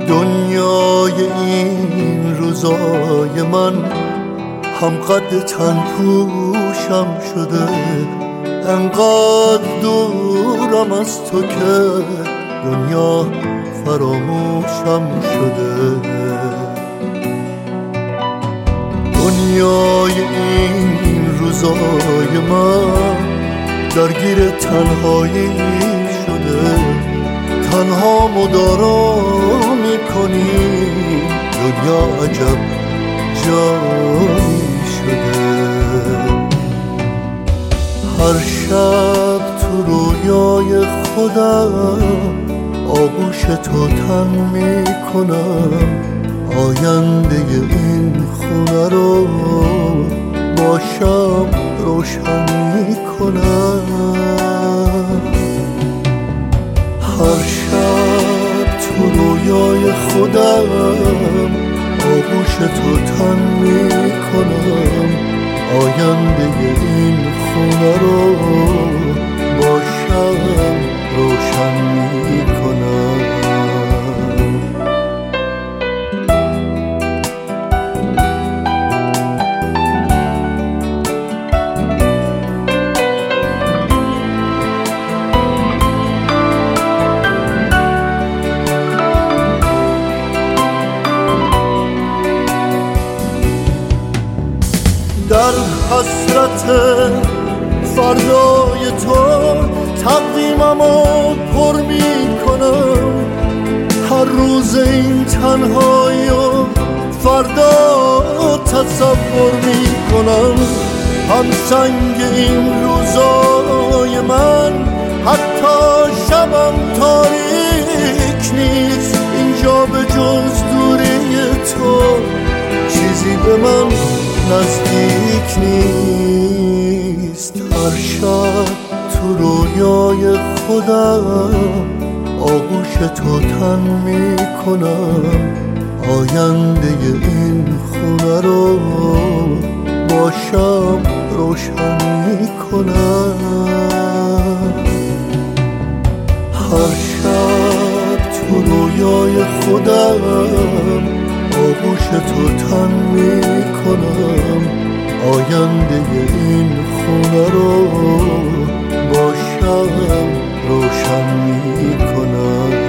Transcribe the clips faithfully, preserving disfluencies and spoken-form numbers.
دنیای این روزای من هم قد تن پوشم شده، انقدر دورم از تو که دنیا فراموشم شده. دنیای این روزای من درگیر تنهایی شده، تنها مدارا میکنی، دنیا عجب جایی شده. هر شب تو رویای خودم آغوش تو تن میکنم، آینده این خونه رو با شب روشن میکنم. هر شب تو رویای خودم آغوش تو تن میکنم، آینده این خونه رو با شب روشن میکنم. در حسرت فردای تو تقویممو پر میکنم، هر روز این تنهایی و فردا تصور میکنم. هم سنگ این روزای من حتی شبم تاریک نیست، اینجا به جز دوری تو چیزی به من نزدیک نیست. هر شب تو رویای خودم آغوش تو تن میکنم، آینده این خونه رو با شب روشن میکنم. هر شب تو رویای خودم آغوش تو تن میکنم، آینده این خونه رو با شب روشن میکنم.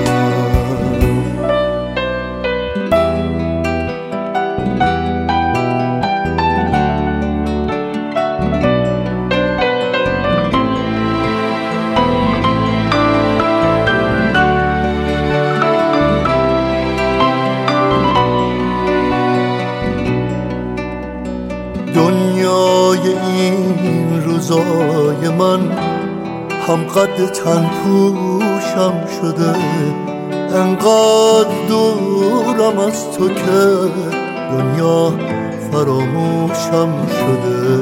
دنیای این روزای من هم قد تن پوشم شده، انقدر دورم از تو که دنیا فراموشم شده.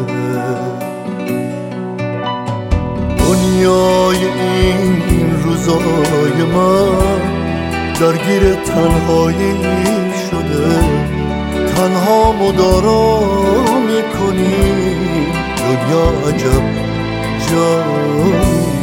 دنیای این روزای من درگیر تنهایی شده، تنها مدارا میکنی، دنیا عجب جایی